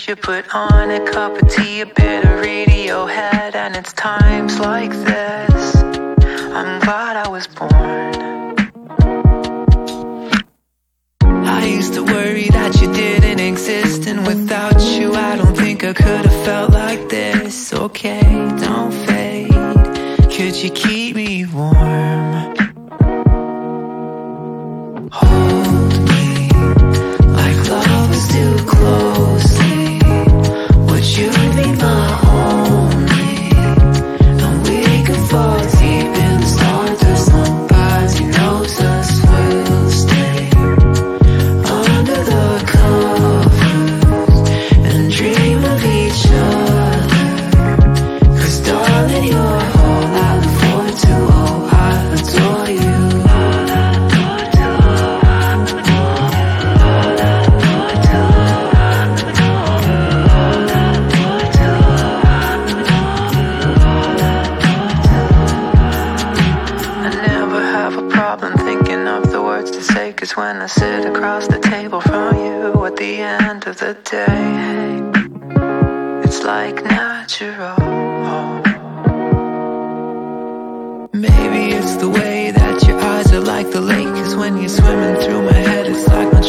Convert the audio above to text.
you put on a cup of tea, a bit of Radiohead, and it's times like this I'm glad I was born. I used to worry that you didn't exist, and without you I don't think I could have felt like this. Okay, don't fade, could you keep me warm? Hold me like lovers do closely. Would you be my only? And we can fall deep in the stardust. Nobody knows us, we'll stay under the covers and dream of each other. 'Cause darling, you're all I look forward to. Oh, I adore you. Cause when I sit across the table from you at the end of the day, hey, it's like natural. Maybe it's the way that your eyes are like the lake. Cause when you're swimming through my head, it's like my